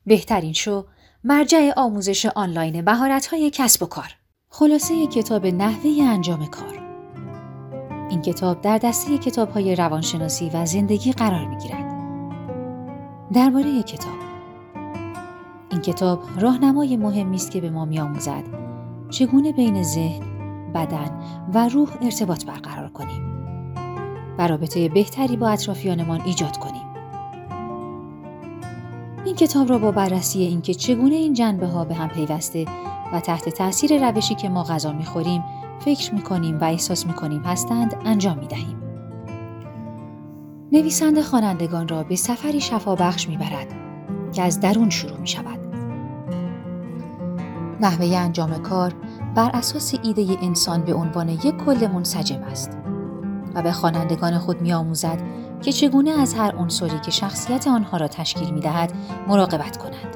بهترین شو، مرجع آموزش آنلاین مهارت‌های کسب و کار. خلاصه کتاب نحوه انجام کار. این کتاب در دسته کتاب‌های روانشناسی و زندگی قرار می‌گیرد. درباره کتاب. این کتاب راهنمای مهمی است که به ما می‌آموزد چگونه بین ذهن، بدن و روح ارتباط برقرار کنیم و رابطه بهتری با اطرافیانمان ایجاد کنیم. این کتاب را با بررسی اینکه چگونه این جنبه‌ها به هم پیوسته و تحت تأثیر روشی که ما غذا می‌خوریم، فکر می‌کنیم و احساس می‌کنیم هستند انجام می‌دهیم. نویسنده خوانندگان را به سفری شفابخش می‌برد که از درون شروع می‌شود. نحوه انجام کار بر اساس ایده انسان به عنوان یک کل منسجم است و به خوانندگان خود می‌آموزد که چگونه از هر عنصری که شخصیت آنها را تشکیل می‌دهد مراقبت کنند.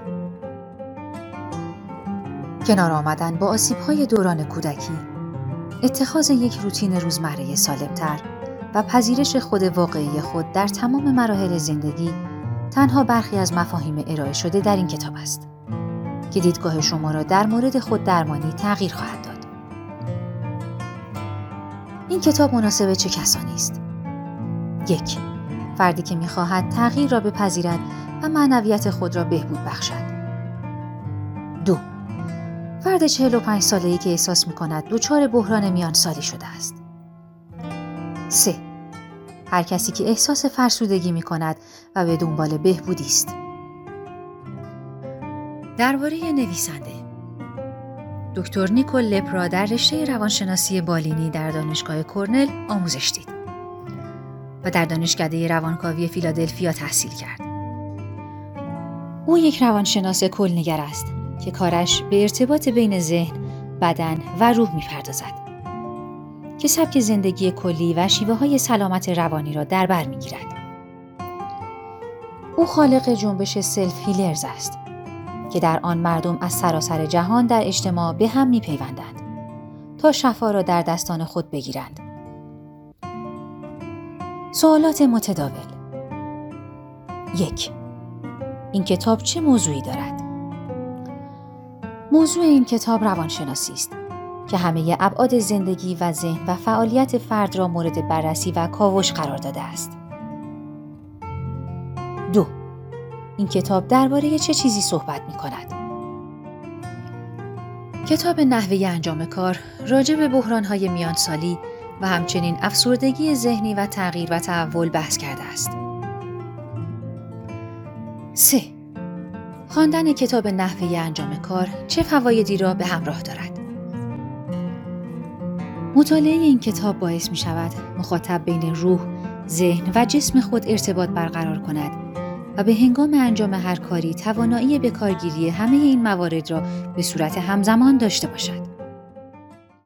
کنار آمدن با آسیب‌های دوران کودکی، اتخاذ یک روتین روزمره سالم‌تر و پذیرش خود واقعی خود در تمام مراحل زندگی تنها برخی از مفاهیم ارائه شده در این کتاب است که دیدگاه شما را در مورد خود درمانی تغییر خواهد داد. این کتاب مناسب چه کسانی است؟ 1. فردی که می‌خواهد تغییر را بپذیرد و معنویت خود را بهبود بخشد. 2. فرد 45 ساله‌ای که احساس می‌کند دچار بحران میانسالی شده است. 3. هر کسی که احساس فرسودگی می‌کند و به دنبال بهبودی است. درباره نویسنده. دکتر نیکول لپ را در رشته روانشناسی بالینی در دانشگاه کرنل آموزش دید و در دانشکده روانکاوی فیلادلفیا تحصیل کرد. او یک روانشناس کل‌نگر است که کارش به ارتباط بین ذهن، بدن و روح می‌پردازد که سبک زندگی کلی و شیوه‌های سلامت روانی را در بر می‌گیرد. او خالق جنبش سلف هیلرز است که در آن مردم از سراسر جهان در اجتماع به هم می‌پیوندند تا شفا را در دستان خود بگیرند. سوالات متداول. 1. این کتاب چه موضوعی دارد؟ موضوع این کتاب روانشناسی است که همه ابعاد زندگی و ذهن و فعالیت فرد را مورد بررسی و کاوش قرار داده است. 2. این کتاب درباره چه چیزی صحبت می‌کند؟ کتاب نحوه انجام کار راجع به بحران‌های میانسالی و همچنین افسردگی ذهنی و تغییر و تحول بحث کرده است. 3. خواندن کتاب نحوه انجام کار چه فوایدی را به همراه دارد؟ مطالعه این کتاب باعث می شود مخاطب بین روح، ذهن و جسم خود ارتباط برقرار کند و به هنگام انجام هر کاری توانایی به کارگیری همه این موارد را به صورت همزمان داشته باشد.